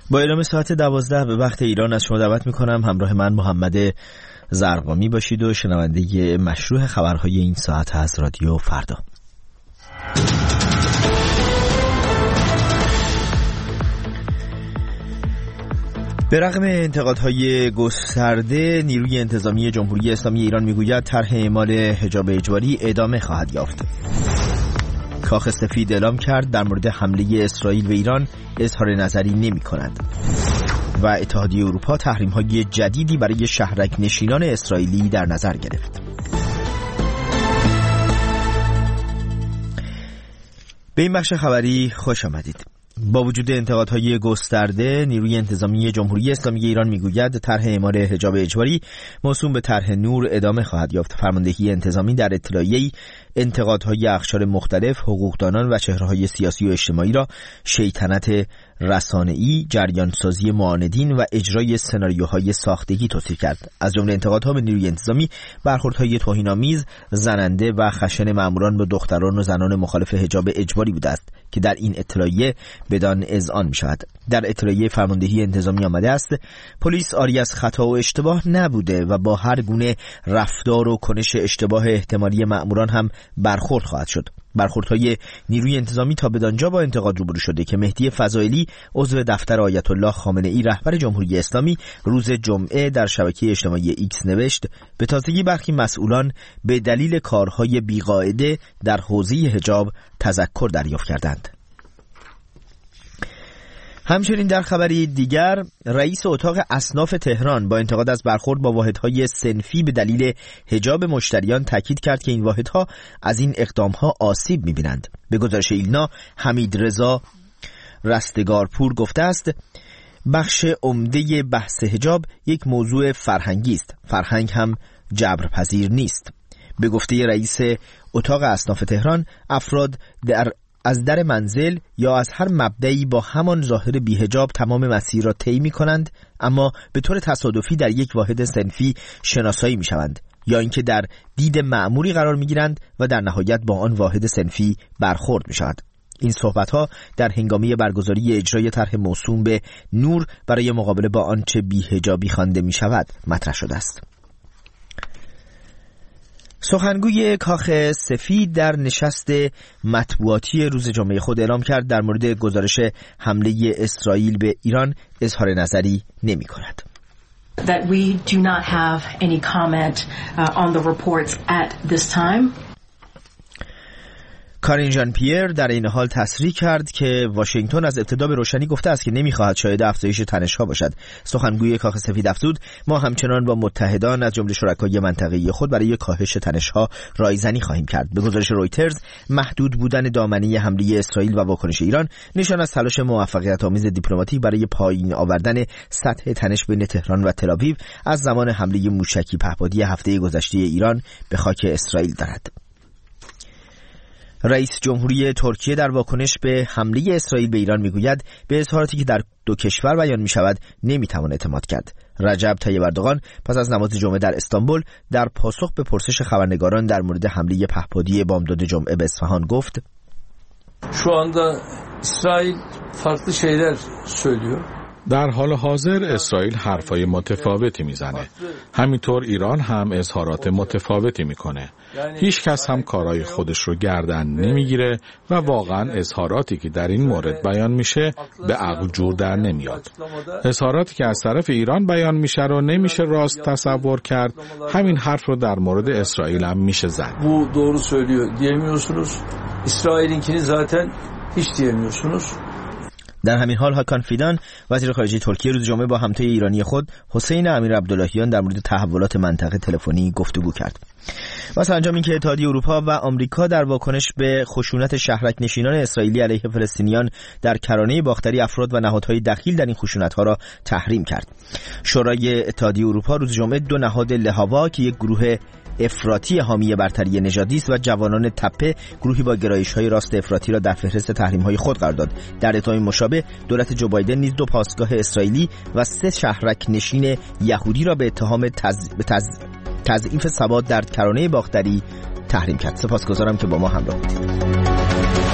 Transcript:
با اعلام ساعت 12 به وقت ایران از شما دعوت میکنم همراه من محمد زرقامی باشید و شنونده مشروع خبرهای این ساعت از رادیو فردا. به رغم انتقادهای گسترده، نیروی انتظامی جمهوری اسلامی ایران میگوید طرح اعمال حجاب اجباری ادامه خواهد یافت. کاخ سفید اعلام کرد در مورد حمله اسرائیل به ایران اظهار نظری نمی کند. و اتحادیه اروپا تحریم‌های جدیدی برای شهرک نشینان اسرائیلی در نظر گرفت. به این بخش خبری خوش آمدید. با وجود انتقادهای گسترده، نیروی انتظامی جمهوری اسلامی ایران میگوید طرح اعمال حجاب اجباری موسوم به طرح نور ادامه خواهد یافت. فرماندهی انتظامی در اطلاعیه‌ای انتقادهای اقشار مختلف، حقوقدانان و چهره‌های سیاسی و اجتماعی را شیطنت رسانه‌ای، جریانسازی معاندین و اجرای سناریوهای ساختگی توصیف کرد. از جمله انتقادها به نیروی انتظامی برخوردهای توهین‌آمیز، زننده و خشن ماموران به دختران و زنان مخالف حجاب اجباری بوده است که در این اطلاعیه بدان اذعان می‌شود. در اطلاعیه فرماندهی انتظامی آمده است پلیس عاری از خطا و اشتباه نبوده و با هر گونه رفتار و کنش اشتباه احتمالی ماموران هم برخورد خواهد شد. برخوردهای نیروی انتظامی تا بدانجا با انتقاد روبرو شده که مهدی فضائلی عضو دفتر آیت الله خامنه‌ای رهبر جمهوری اسلامی روز جمعه در شبکه اجتماعی ایکس نوشت به تازگی برخی مسئولان به دلیل کارهای بیقاعده در حوزه حجاب تذکر دریافت کردند. همچنین در خبری دیگر، رئیس اتاق اصناف تهران با انتقاد از برخورد با واحدهای صنفی به دلیل حجاب مشتریان تاکید کرد که این واحدها از این اقدامها آسیب می‌بینند. به گزارش ایلنا، حمید رضا رستگارپور گفته است بخش عمده بحث حجاب یک موضوع فرهنگی است. فرهنگ هم جبرپذیر نیست. به گفته رئیس اتاق اصناف تهران، افراد از در منزل یا از هر مبدعی با همان ظاهر بی‌حجاب تمام مسیر را طی می‌کنند، اما به طور تصادفی در یک واحد صنفی شناسایی می‌شوند یا اینکه در دید مأموری قرار می‌گیرند و در نهایت با آن واحد صنفی برخورد می‌شود. این صحبت‌ها در هنگامی برگزاری اجرای طرح موسوم به نور برای مقابله با آنچه بی‌حجابی خوانده می‌شود مطرح شده است. سخنگوی کاخ سفید در نشست مطبوعاتی روز جمعه خود اعلام کرد در مورد گزارش حمله اسرائیل به ایران اظهار نظری نمی کند. That we do not have any comment on the reports at this time. کارین ژان پیر در این حال تصریح کرد که واشنگتن از ابتدا به روشنی گفته است که نمی‌خواهد شاهد افزایش تنش‌ها باشد. سخنگوی کاخ سفید افزود ما همچنان با متحدان از جمله شرکای منطقه‌ای خود برای کاهش تنش‌ها رایزنی خواهیم کرد. به گزارش رویترز، محدود بودن دامنه حمله اسرائیل و واکنش ایران نشان از تلاش موفقیت‌آمیز دیپلماتیک برای پایین آوردن سطح تنش بین تهران و تل‌آویو از زمان حمله موشکی پهپادی هفته گذشته ایران به خاک اسرائیل دارد. رئیس جمهوری ترکیه در واکنش به حمله اسرائیل به ایران میگوید به اظهاراتی که در دو کشور بیان می شود نمیتوان اعتماد کرد. رجب طیب اردوغان پس از نماز jum'e در استانبول در پاسخ به پرسش خبرنگاران در مورد حمله پهپادی بامداد جمعه به اصفهان گفت şu anda İsrail farklı şeyler söylüyor. در حال حاضر اسرائیل حرفای متفاوتی میزنه. همینطور ایران هم اظهارات متفاوتی میکنه. هیچ کس هم کارای خودش رو گردن نمیگیره و واقعا اظهاراتی که در این مورد بیان میشه به عقل جور در نمیاد. اظهاراتی که از طرف ایران بیان میشه رو نمیشه راست تصور کرد. همین حرف رو در مورد اسرائیل هم میشه زد. Bu doğru söylüyor diyemiyorsunuz. İsrail'inkini zaten hiç diyemiyorsunuz. در همین حال هاکان فیدان وزیر خارجه ترکیه روز جمعه با همتای ایرانی خود حسین امیر عبداللهیان در مورد تحولات منطقه تلفنی گفتگو کرد. و سرانجام اینکه اتحادیه اروپا و آمریکا در واکنش به خشونت شهرک نشینان اسرائیلی علیه فلسطینیان در کرانه باختری افراد و نهادهای دخیل در این خشونت‌ها را تحریم کرد. شورای اتحادیه اروپا روز جمعه دو نهاد لهاوا که یک گروه افراطی حامی برتری نژادی است و جوانان تپه گروهی با گرایش‌های راست افراطی را در فهرست تحریم‌های خود قرار داد. در اتهام مشابه دولت جو بایدن نیز دو پاسگاه اسرائیلی و 3 شهرک نشین یهودی را به اتهام تضعیف ثبات در کرانه باختری تحریم کرد. سپاسگزارم که با ما همراه بودید.